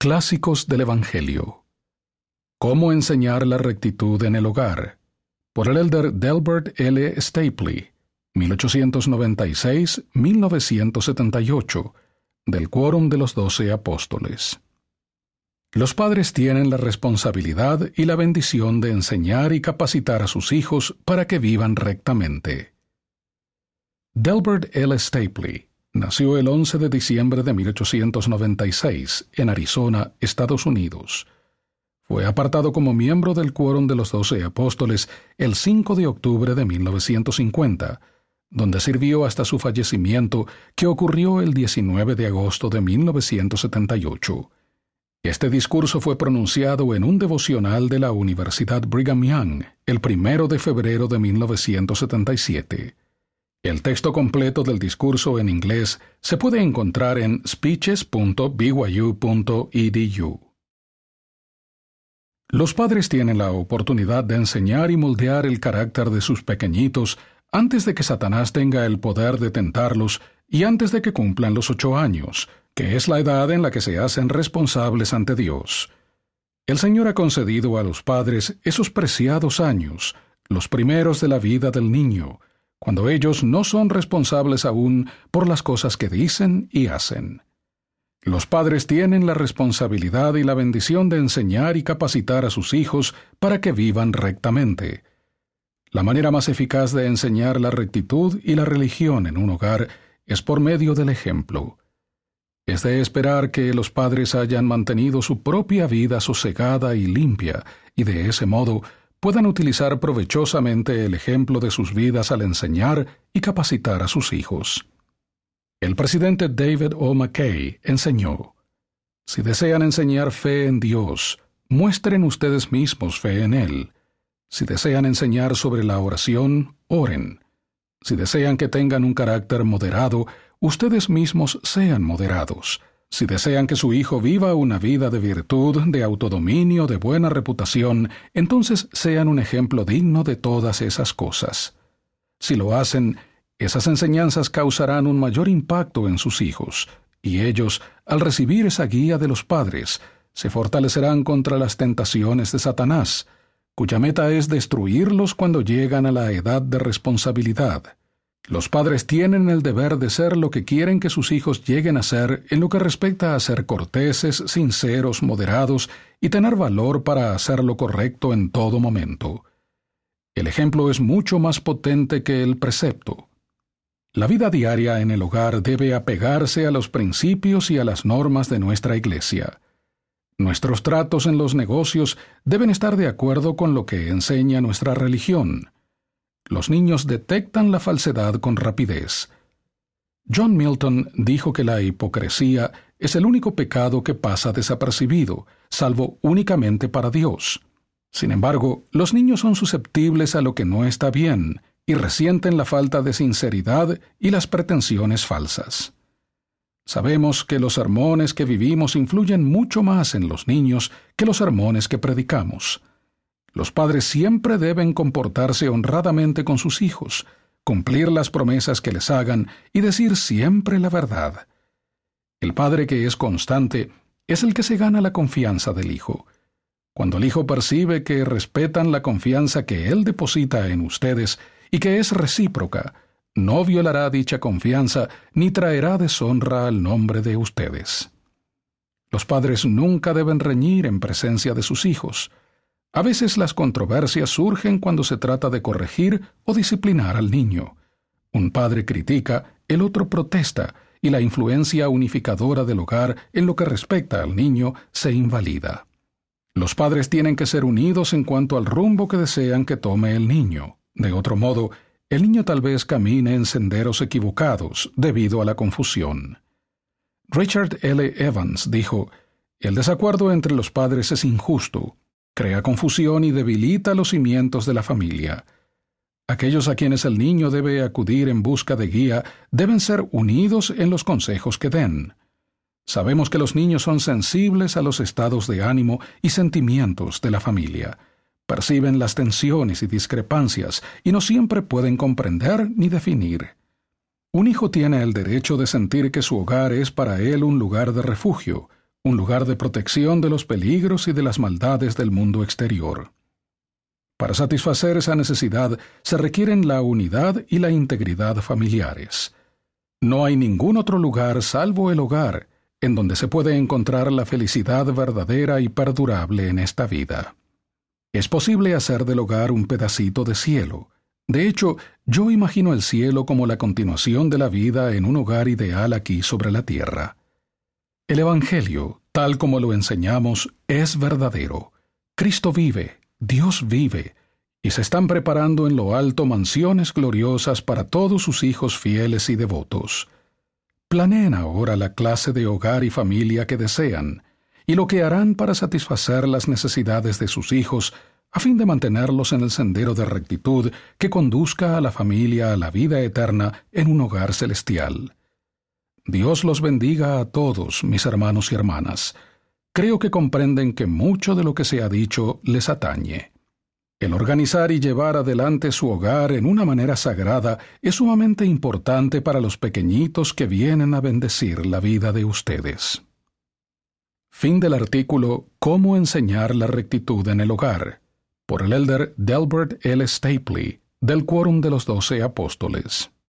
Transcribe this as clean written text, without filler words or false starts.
Clásicos del Evangelio. ¿Cómo enseñar la rectitud en el hogar? Por el elder Delbert L. Stapley, 1896-1978, del Quórum de los 12 Apóstoles. Los padres tienen la responsabilidad y la bendición de enseñar y capacitar a sus hijos para que vivan rectamente. Delbert L. Stapley nació el 11 de diciembre de 1896 en Arizona, Estados Unidos. Fue apartado como miembro del Quórum de los 12 Apóstoles el 5 de octubre de 1950, donde sirvió hasta su fallecimiento, que ocurrió el 19 de agosto de 1978. Este discurso fue pronunciado en un devocional de la Universidad Brigham Young el 1 de febrero de 1977. El texto completo del discurso en inglés se puede encontrar en speeches.byu.edu. Los padres tienen la oportunidad de enseñar y moldear el carácter de sus pequeñitos antes de que Satanás tenga el poder de tentarlos y antes de que cumplan los 8 años, que es la edad en la que se hacen responsables ante Dios. El Señor ha concedido a los padres esos preciados años, los primeros de la vida del niño, cuando ellos no son responsables aún por las cosas que dicen y hacen. Los padres tienen la responsabilidad y la bendición de enseñar y capacitar a sus hijos para que vivan rectamente. La manera más eficaz de enseñar la rectitud y la religión en un hogar es por medio del ejemplo. Es de esperar que los padres hayan mantenido su propia vida sosegada y limpia, y de ese modo puedan utilizar provechosamente el ejemplo de sus vidas al enseñar y capacitar a sus hijos. El presidente David O. McKay enseñó: si desean enseñar fe en Dios, muestren ustedes mismos fe en Él. Si desean enseñar sobre la oración, oren. Si desean que tengan un carácter moderado, ustedes mismos sean moderados. Si desean que su hijo viva una vida de virtud, de autodominio, de buena reputación, entonces sean un ejemplo digno de todas esas cosas. Si lo hacen, esas enseñanzas causarán un mayor impacto en sus hijos, y ellos, al recibir esa guía de los padres, se fortalecerán contra las tentaciones de Satanás, cuya meta es destruirlos cuando llegan a la edad de responsabilidad. Los padres tienen el deber de ser lo que quieren que sus hijos lleguen a ser en lo que respecta a ser corteses, sinceros, moderados y tener valor para hacer lo correcto en todo momento. El ejemplo es mucho más potente que el precepto. La vida diaria en el hogar debe apegarse a los principios y a las normas de nuestra Iglesia. Nuestros tratos en los negocios deben estar de acuerdo con lo que enseña nuestra religión. Los niños detectan la falsedad con rapidez. John Milton dijo que la hipocresía es el único pecado que pasa desapercibido, salvo únicamente para Dios. Sin embargo, los niños son susceptibles a lo que no está bien y resienten la falta de sinceridad y las pretensiones falsas. Sabemos que los sermones que vivimos influyen mucho más en los niños que los sermones que predicamos. Los padres siempre deben comportarse honradamente con sus hijos, cumplir las promesas que les hagan y decir siempre la verdad. El padre que es constante es el que se gana la confianza del hijo. Cuando el hijo percibe que respetan la confianza que él deposita en ustedes y que es recíproca, no violará dicha confianza ni traerá deshonra al nombre de ustedes. Los padres nunca deben reñir en presencia de sus hijos. A veces las controversias surgen cuando se trata de corregir o disciplinar al niño. Un padre critica, el otro protesta, y la influencia unificadora del hogar en lo que respecta al niño se invalida. Los padres tienen que ser unidos en cuanto al rumbo que desean que tome el niño. De otro modo, el niño tal vez camine en senderos equivocados debido a la confusión. Richard L. Evans dijo: el desacuerdo entre los padres es injusto, crea confusión y debilita los cimientos de la familia. Aquellos a quienes el niño debe acudir en busca de guía deben ser unidos en los consejos que den. Sabemos que los niños son sensibles a los estados de ánimo y sentimientos de la familia. Perciben las tensiones y discrepancias y no siempre pueden comprender ni definir. Un hijo tiene el derecho de sentir que su hogar es para él un lugar de refugio, un lugar de protección de los peligros y de las maldades del mundo exterior. Para satisfacer esa necesidad se requieren la unidad y la integridad familiares. No hay ningún otro lugar salvo el hogar en donde se puede encontrar la felicidad verdadera y perdurable en esta vida. Es posible hacer del hogar un pedacito de cielo. De hecho, yo imagino el cielo como la continuación de la vida en un hogar ideal aquí sobre la tierra. El Evangelio, tal como lo enseñamos, es verdadero. Cristo vive, Dios vive, y se están preparando en lo alto mansiones gloriosas para todos sus hijos fieles y devotos. Planeen ahora la clase de hogar y familia que desean, y lo que harán para satisfacer las necesidades de sus hijos, a fin de mantenerlos en el sendero de rectitud que conduzca a la familia a la vida eterna en un hogar celestial. Dios los bendiga a todos, mis hermanos y hermanas. Creo que comprenden que mucho de lo que se ha dicho les atañe. El organizar y llevar adelante su hogar en una manera sagrada es sumamente importante para los pequeñitos que vienen a bendecir la vida de ustedes. Fin del artículo Cómo enseñar la rectitud en el hogar, por el elder Delbert L. Stapley, del Quórum de los 12 Apóstoles.